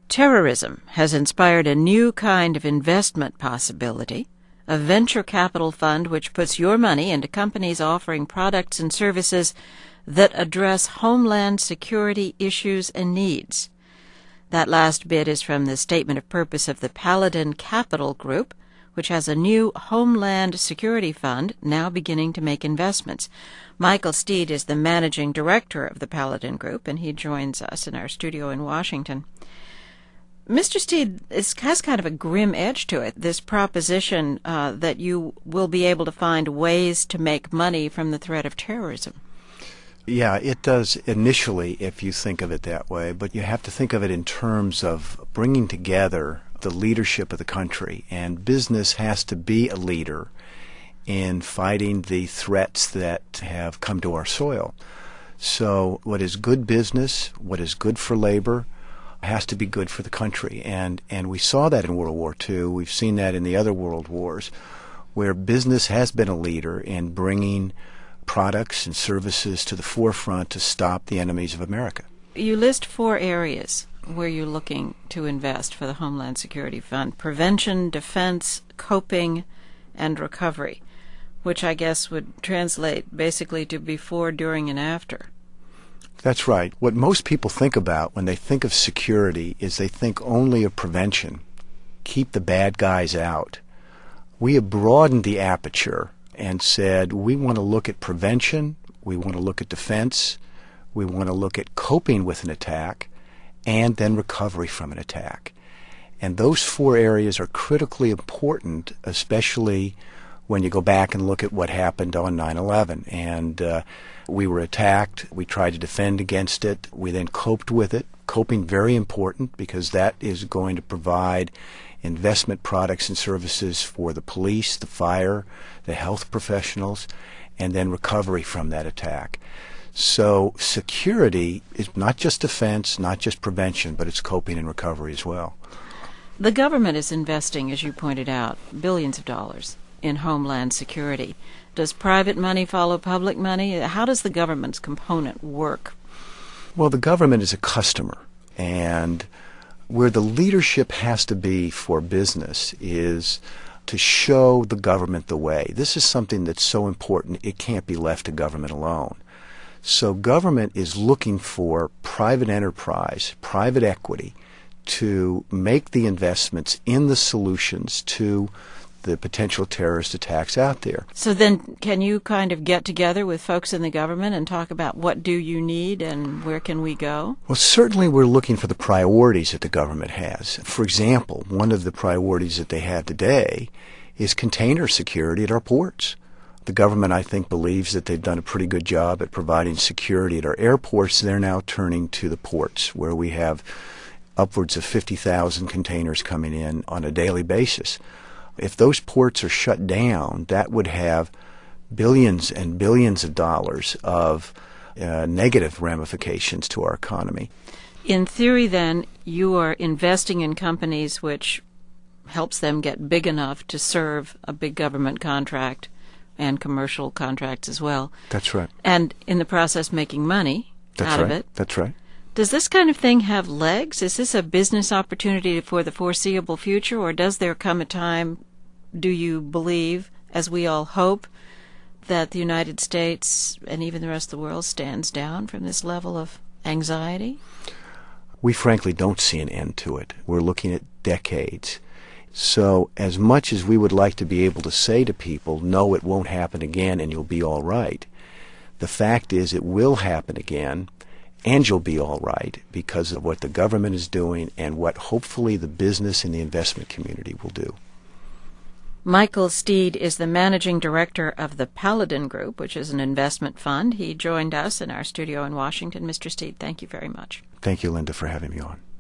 Terrorism has inspired a new kind of investment possibility, a venture capital fund which puts your money into companies offering products and services that address homeland security issues and needs. That last bit is from the statement of purpose of the Paladin Capital Group, which has a new Homeland Security Fund now beginning to make investments. Michael Steed is the managing director of the Paladin Group, and he joins us in our studio in Washington. Mr. Steed, has kind of a grim edge to it, this proposition that you will be able to find ways to make money from the threat of terrorism. Yeah, it does initially if you think of it that way, but you have to think of it in terms of bringing together the leadership of the country, and business has to be a leader in fighting the threats that have come to our soil. So what is good business, what is good for labor, has to be good for the country. And we saw that in World War II. We've seen that in the other world wars, where business has been a leader in bringing products and services to the forefront to stop the enemies of America. You list 4 areas where you're looking to invest for the Homeland Security Fund: prevention, defense, coping, and recovery, which I guess would translate basically to before, during, and after. That's right. What most people think about when they think of security is they think only of prevention. Keep the bad guys out. We have broadened the aperture and said we want to look at prevention, we want to look at defense, we want to look at coping with an attack, and then recovery from an attack. And those 4 areas are critically important, especially when you go back and look at what happened on 9/11. And we were attacked. We tried to defend against it. We then coped with it. Coping, very important, because that is going to provide investment products and services for the police, the fire, the health professionals, and then recovery from that attack. So security is not just defense, not just prevention, but it's coping and recovery as well. The government is investing, as you pointed out, billions of dollars in homeland security. Does private money follow public money? How does the government's component work? Well, the government is a customer, and where the leadership has to be for business is to show the government the way. This is something that's so important it can't be left to government alone. So government is looking for private enterprise, private equity, to make the investments in the solutions to the potential terrorist attacks out there. So then can you kind of get together with folks in the government and talk about what do you need and where can we go? Well, certainly we're looking for the priorities that the government has. For example, one of the priorities that they have today is container security at our ports. The government, I think, believes that they've done a pretty good job at providing security at our airports. They're now turning to the ports, where we have upwards of 50,000 containers coming in on a daily basis. If those ports are shut down, that would have billions and billions of dollars of negative ramifications to our economy. In theory, then, you are investing in companies which helps them get big enough to serve a big government contract and commercial contracts as well. That's right. And in the process making money out of it. That's right. Does this kind of thing have legs? Is this a business opportunity for the foreseeable future, or does there come a time, do you believe, as we all hope, that the United States and even the rest of the world stands down from this level of anxiety? We frankly don't see an end to it. We're looking at decades. So as much as we would like to be able to say to people, no, it won't happen again and you'll be all right, the fact is it will happen again and you'll be all right because of what the government is doing and what hopefully the business and the investment community will do. Michael Steed is the managing director of the Paladin Group, which is an investment fund. He joined us in our studio in Washington. Mr. Steed, thank you very much. Thank you, Linda, for having me on.